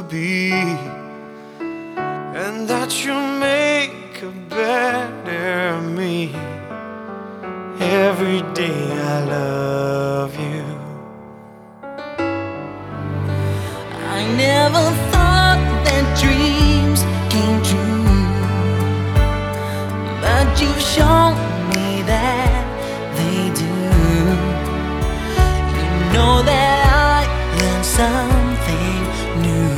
be, and that you make a better me. Every day I love you. I never thought